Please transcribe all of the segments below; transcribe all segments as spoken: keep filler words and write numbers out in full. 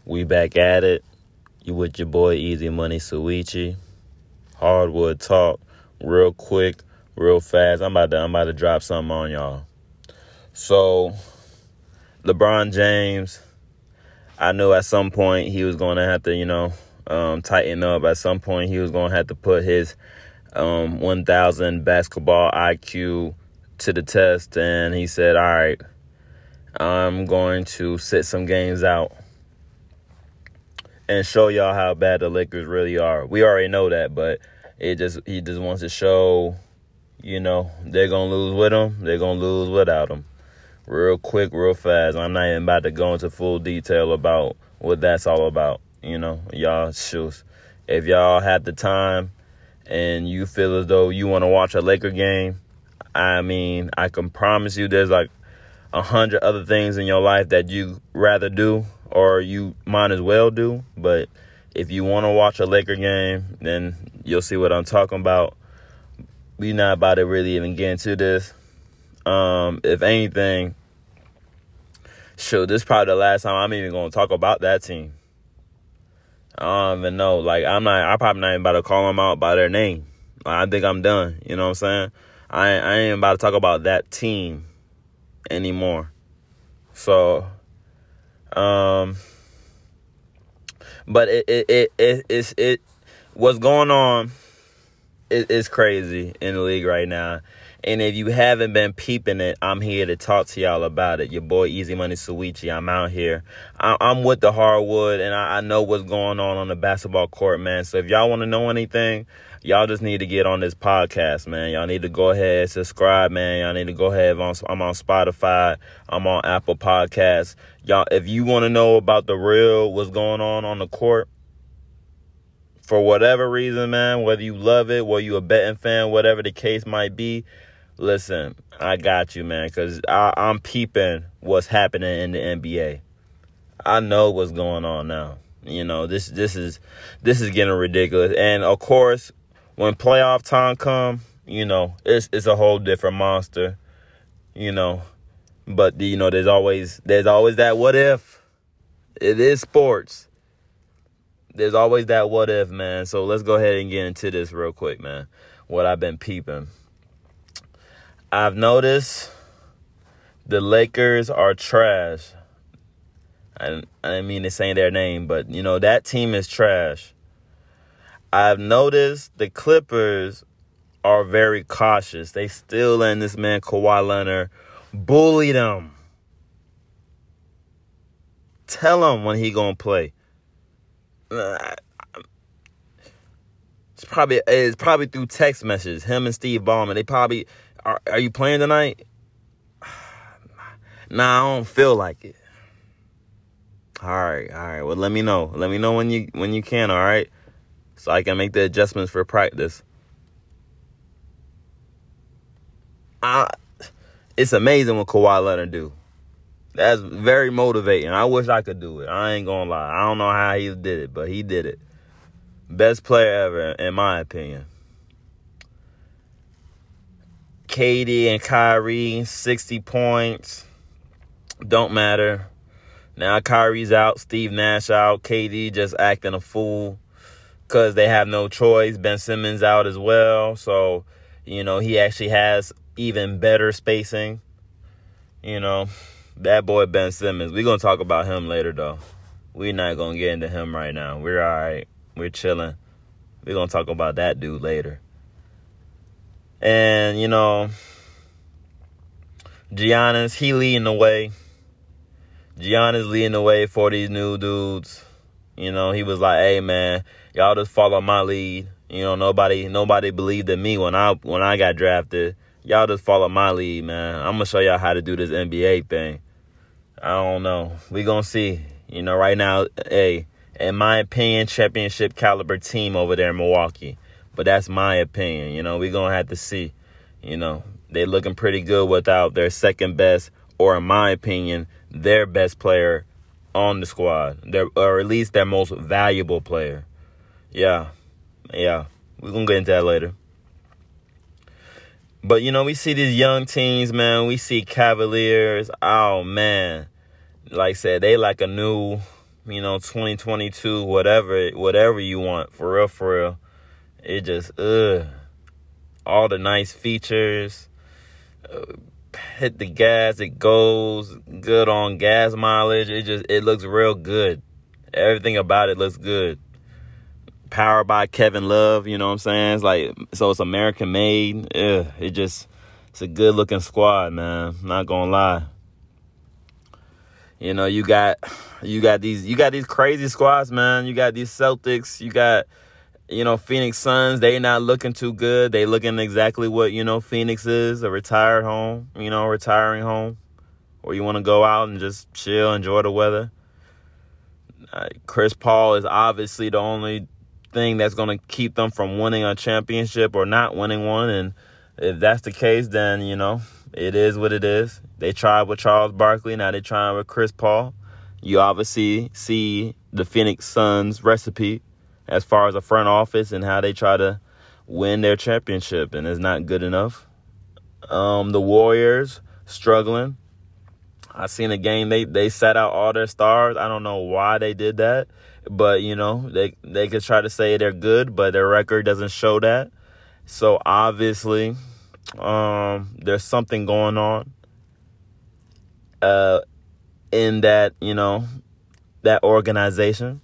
We back at it. You with your boy Easy Money Suichi. Hardwood talk, real quick, real fast. I'm about to I'm about to drop something on y'all. So, LeBron James, I knew at some point he was going to have to, you know, um, tighten up. At some point he was going to have to put his um, one thousand basketball I Q to the test, and he said, "All right, I'm going to sit some games out and show y'all how bad the Lakers really are." We already know that, but it just he just wants to show, you know, they're going to lose with him, they're going to lose without him. Real quick, real fast. I'm not even about to go into full detail about what that's all about. You know, y'all, shoes. If y'all have the time and you feel as though you want to watch a Laker game, I mean, I can promise you there's like a hundred other things in your life that you rather do or you might as well do. But if you want to watch a Laker game, then you'll see what I'm talking about. We not about to really even get into this. Um, if anything, shoot, this is probably the last time I'm even going to talk about that team. I don't even know. Like, I'm not, I'm probably not even about to call them out by their name. Like, I think I'm done. You know what I'm saying? I, I ain't about to talk about that team anymore. So, um, but it, it, it, it, it's, it, what's going on is, is crazy in the league right now. And if you haven't been peeping it, I'm here to talk to y'all about it. Your boy Easy Money Suichi. I'm out here. I, I'm with the hardwood, and I, I know what's going on on the basketball court, man. So if y'all want to know anything, y'all just need to get on this podcast, man. Y'all need to go ahead, subscribe, man. Y'all need to go ahead. On, I'm on Spotify. I'm on Apple Podcasts. Y'all, if you want to know about the real, what's going on on the court, for whatever reason, man, whether you love it, whether you a betting fan, whatever the case might be, listen, I got you, man, because I'm peeping what's happening in the N B A. I know what's going on now. You know, this this is this is getting ridiculous. And, of course, when playoff time come, you know, it's it's a whole different monster, you know. But, you know, there's always there's always that what if. It is sports. There's always that what if, man. So let's go ahead and get into this real quick, man, what I've been peeping. I've noticed the Lakers are trash. I, I didn't mean to say their name, but, you know, that team is trash. I've noticed the Clippers are very cautious. They still letting this man Kawhi Leonard bully them. Tell him when he gonna play. It's probably it's probably through text messages. Him and Steve Ballmer. They probably are. Are you playing tonight? Nah, I don't feel like it. All right, all right. Well, let me know. Let me know when you when you can. All right, so I can make the adjustments for practice. I, it's amazing what Kawhi Leonard do. That's very motivating. I wish I could do it. I ain't gonna lie. I don't know how he did it, but he did it. Best player ever, in my opinion. K D and Kyrie, sixty points. Don't matter. Now Kyrie's out. Steve Nash out. K D just acting a fool because they have no choice. Ben Simmons out as well. So, you know, he actually has even better spacing. You know. That boy Ben Simmons. We're going to talk about him later, though. We're not going to get into him right now. We're all right. We're chilling. We're going to talk about that dude later. And, you know, Giannis, he leading the way. Giannis leading the way for these new dudes. You know, he was like, hey, man, y'all just follow my lead. You know, nobody nobody believed in me when I when I got drafted. Y'all just follow my lead, man. I'm going to show y'all how to do this N B A thing. I don't know. We going to see. You know, right now, hey, in my opinion, championship caliber team over there in Milwaukee. But that's my opinion. You know, we going to have to see. You know, they looking pretty good without their second best, or in my opinion, their best player on the squad. Their, or at least their most valuable player. Yeah. Yeah. We're going to get into that later. But, you know, we see these young teams, man. We see Cavaliers. Oh, man. Like I said, they like a new, you know, twenty twenty-two, whatever, whatever you want, for real, for real. It just, ugh. All the nice features. Uh, hit the gas, it goes good on gas mileage. It just, it looks real good. Everything about it looks good. Powered by Kevin Love, you know what I'm saying? It's like, so it's American made. Ugh, it just, it's a good looking squad, man. Not gonna lie. You know, you got, you got these, you got these crazy squads, man. You got these Celtics. You got, you know, Phoenix Suns. They not looking too good. They looking exactly what, you know, Phoenix is, a retired home, you know, retiring home, where you want to go out and just chill, enjoy the weather. Uh, Chris Paul is obviously the only thing that's going to keep them from winning a championship or not winning one. And if that's the case, then, you know, it is what it is. They tried with Charles Barkley. Now they're trying with Chris Paul. You obviously see the Phoenix Suns recipe as far as the front office and how they try to win their championship, and it's not good enough. Um, the Warriors struggling. I seen a game, they, they sat out all their stars. I don't know why they did that, but, you know, they, they could try to say they're good, but their record doesn't show that. So, obviously, um, there's something going on uh, in that, you know, that organization.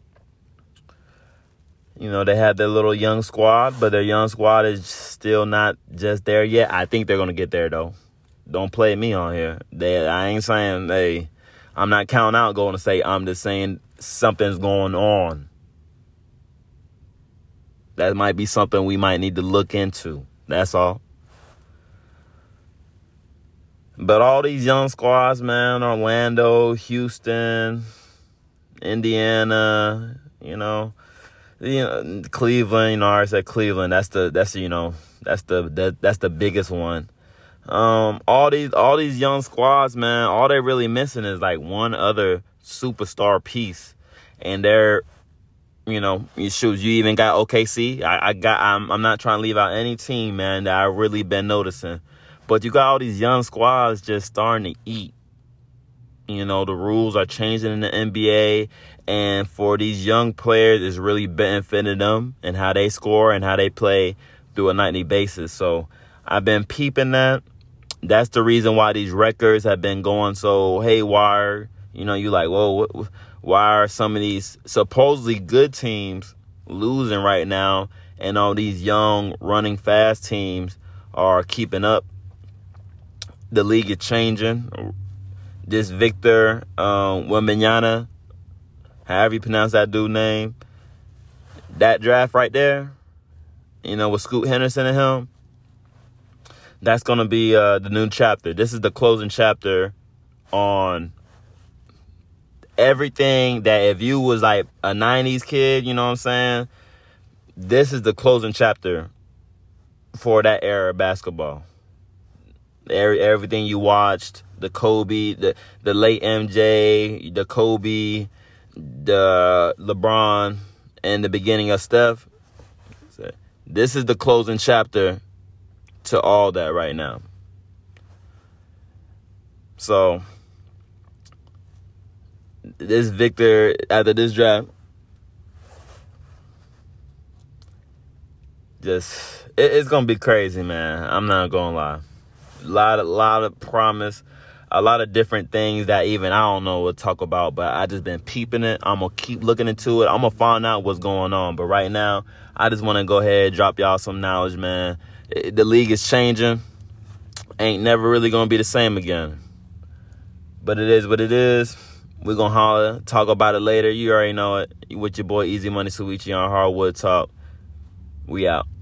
You know, they have their little young squad, but their young squad is still not just there yet. I think they're going to get there, though. Don't play me on here. They, I ain't saying, hey, I'm not counting out Golden State. I'm just saying something's going on. That might be something we might need to look into. That's all. But all these young squads, man, Orlando, Houston, Indiana, you know, you know, Cleveland, you know, I said Cleveland. That's the, that's the, you know, that's the, that, that's the biggest one. Um, all these, all these young squads, man, all they're really missing is like one other superstar piece, and they're, you know, you shoot, you even got O K C. I, I got, I'm, I'm not trying to leave out any team, man, that I've really been noticing, but you got all these young squads just starting to eat. You know, the rules are changing in the N B A, and for these young players, it's really benefiting them and how they score and how they play through a nightly basis. So I've been peeping that. That's the reason why these records have been going so haywire. You know, you like, whoa, what, why are some of these supposedly good teams losing right now, and all these young, running fast teams are keeping up? The league is changing. This Victor um, Wembanyama, however you pronounce that dude's name, that draft right there, you know, with Scoot Henderson and him, that's going to be uh, the new chapter. This is the closing chapter on everything that if you was like a nineties kid, you know what I'm saying, this is the closing chapter for that era of basketball. Every, everything you watched, the Kobe, the, the late M J, the Kobe, the LeBron, and the beginning of Steph. This is the closing chapter to all that right now. So, this Victor, after this draft, just, it, it's going to be crazy, man. I'm not going to lie. A lot, a lot of promise, a lot of different things that even I don't know what to talk about, but I just been peeping it. I'm going to keep looking into it. I'm going to find out what's going on. But right now, I just want to go ahead, drop y'all some knowledge, man. It, the league is changing. Ain't never really going to be the same again. But it is what it is. We're going to holler, talk about it later. You already know it. With your boy Easy Money Suichi on Hardwood Talk. We out.